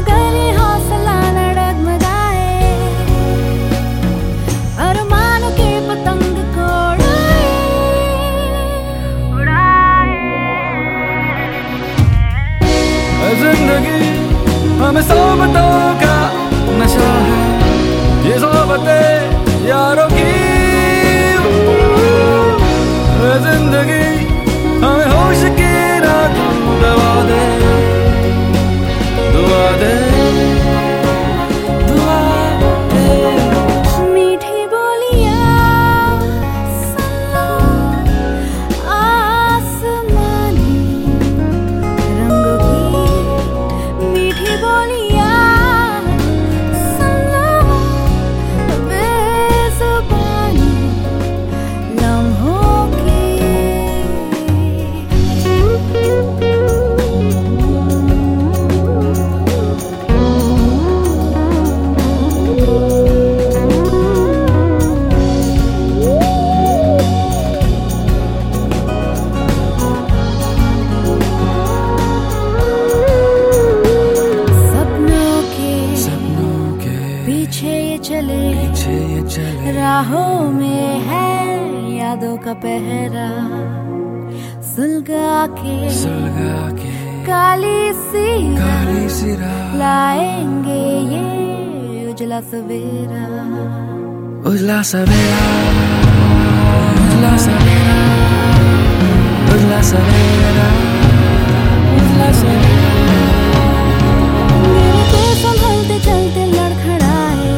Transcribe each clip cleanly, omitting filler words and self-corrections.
मगर ये हौसला न डगमगाए, अरमानों के पतंग को उड़ाए। जिंदगी हमें सोबतों का नशा है, ये सोबतें यारों की। जिंदगी हमें होश की रात दवा दे, दुआ दे, दुआ दे। मीठी बोलियां सुन लो, आसमानी रंगों की मीठी बोलियां सुन लो, बेज़ुबानी लम्हों की। सपनों के पीछे ये चले, राहों में है यादों का पहरा। सुलगा के काली सी राह लाएंगे ये उजला सवेरा। उजला सवेरा, उजला सवेरा, उजला सवेरा, उजला सवेरा। मेरे को संभलते चलते लड़खड़ाए,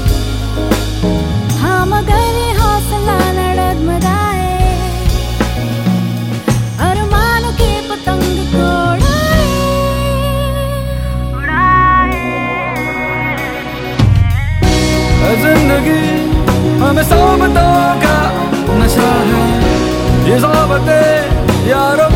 हाँ मगर ये हौसला न डगमगाए, अरमानों के पतंग को उड़ाए। जिंदगी हमें सोबतों का नशा है, ये सोबतें यारों